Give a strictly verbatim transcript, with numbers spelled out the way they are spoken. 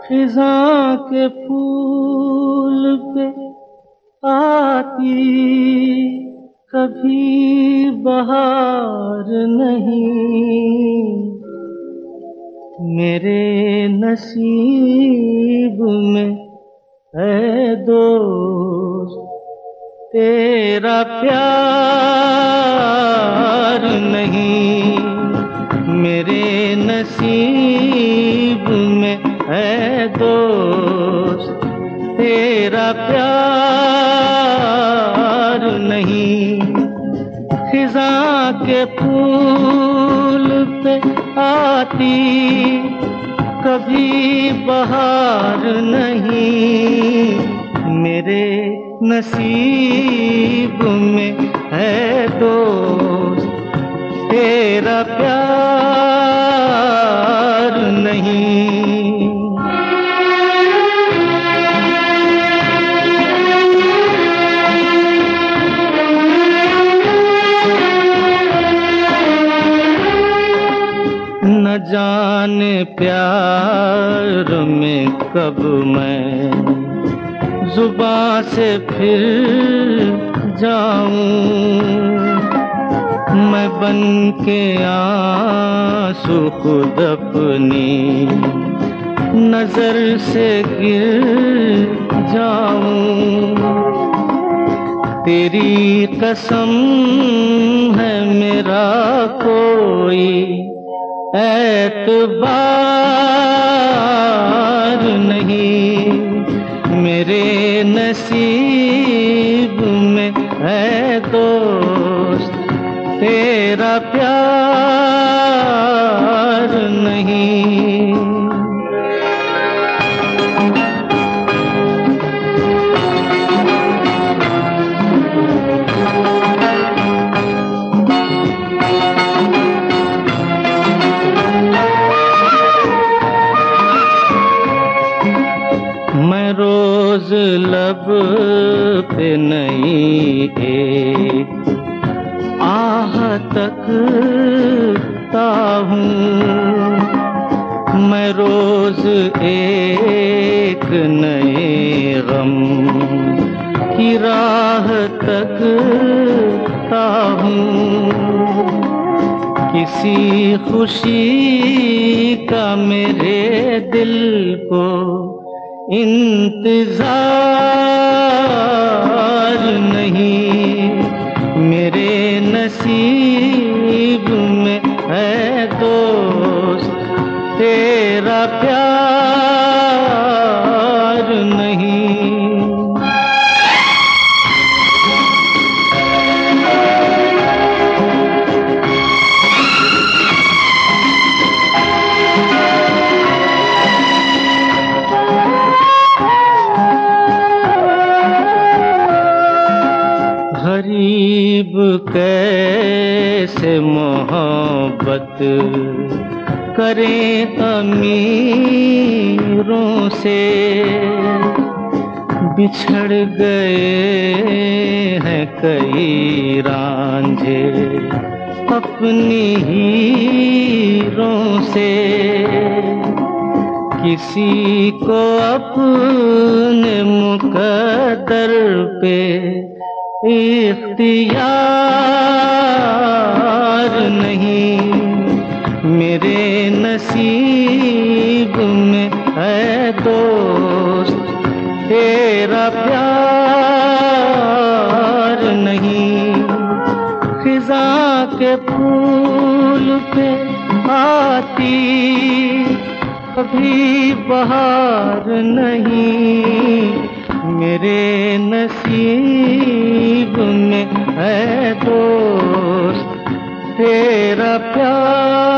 खिज़ां के फूल पे आती कभी बहार नहीं, मेरे नसीब में है दोस्त तेरा प्यार नहीं, मेरे नसीब में है दोस्त तेरा प्यार नहीं। खिज़ां के फूल पे आती कभी बहार नहीं, मेरे नसीब में है दोस्त तेरा प्यार नहीं। न जाने प्यार में कब मैं जुबां से फिर जाऊं, मैं बन के आंसू खुद अपनी नजर से गिर जाऊं। तेरी कसम है मेरा कोई एतबार नहीं, मेरे नसीब में है दोस्त तेरा प्यार नहीं। मैं रोज लब पे नई एक आह तकता हूँ, मैं रोज एक नए गम की राह तकता हूँ। किसी खुशी का मेरे दिल को इंतजार नहीं, मेरे नसीब में है दोस्त तेरा प्यार नहीं। गरीब कैसे मोहब्बत करें अमीरों से, बिछड़ गए हैं कई रांझे अपनी हीरों से। किसी को अपने मुकद्दर पे इख्तियार नहीं, मेरे नसीब में है दोस्त तेरा प्यार नहीं। खिज़ां के फूल पे आती कभी बहार नहीं, मेरे नसीब में है दोस्त तेरा प्यार।